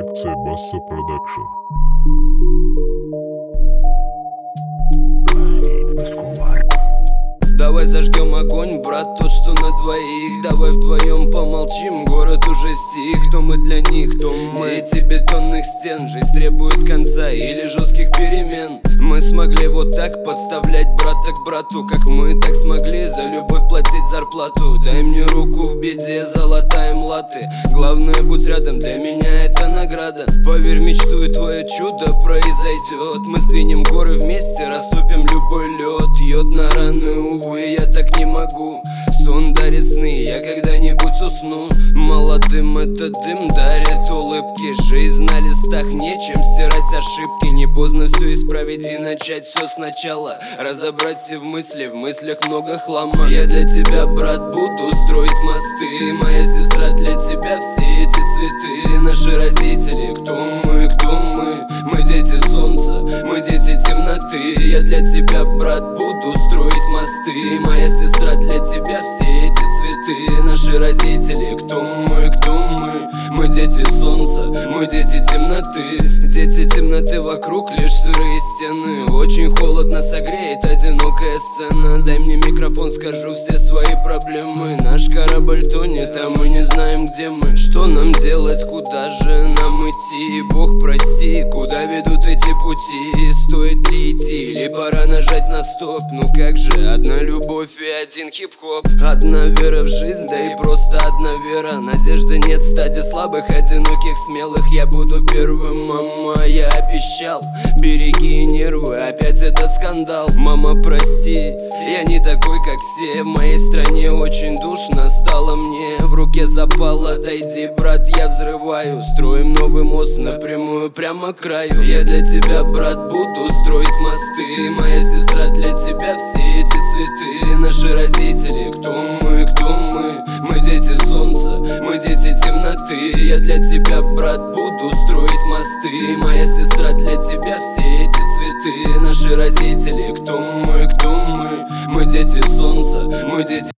Продукция Басса Продакшн. Давай зажгем огонь, брат, тот, что на двоих. Давай вдвоем помолчим, город уже стих. Кто мы для них, кто мы? Дети бетонных стен, жизнь требует конца или жестких перемен. Мы смогли вот так подставлять брата к брату, как мы так смогли за любовь платить зарплату. Дай мне руку в беде, залатаем латы. Главное, будь рядом, для меня это награда. Поверь, мечту, и твое чудо произойдет. Мы сдвинем горы вместе, растопим любой лед. Йод на раны, увы, я так не могу. Сон дарит сны, я когда-нибудь усну. Молодым этот дым дарит улыбки. Жизнь на листах, нечем стирать ошибки. Не поздно все исправить и начать все сначала. Разобрать все в мыслях много хлама. Я для тебя, брат, буду строить мосты. Моя сестра, для тебя все эти цветы. Наши родители, кто мы, кто мы? Мы дети солнца, мы дети темноты. Я для тебя, брат, буду строить мосты. Моя сестра, для тебя все эти цветы. Наши родители, кто мы, кто мы? Мы дети солнца, мы дети темноты. Дети темноты, вокруг лишь сырые стены. Очень холодно, согреет одинокая сцена. Дай мне микрофон, скажу все свои проблемы. Наш корабль тонет, а мы не знаем, где мы. Что нам делать, куда же нам идти? Бог, прости, куда ведут эти пути? Стоит ли идти, или пора нажать на стоп? Ну как же, одна любовь и один хип-хоп. Одна вера в жизнь, да и просто одна вера. Надежды нет, стадия слабых, одиноких, смелых. Я буду первым, мама, я обещал. Береги нервы, опять этот скандал. Мама, прости, я не такой, как все. В моей стране очень душно стало мне. В руке запал, отойди, брат, я взрываю. Строим новый мост напрямую, прямо к краю. Я для тебя, брат, буду строить мосты. Моя сестра, для тебя все эти цветы. Наши родители, кто мы, кто мы? Мы дети солнца, мы дети темноты. Я для тебя, брат, буду строить мосты. Моя сестра, для тебя все эти цветы. Наши родители, кто мы, кто мы? Мы дети солнца, мы дети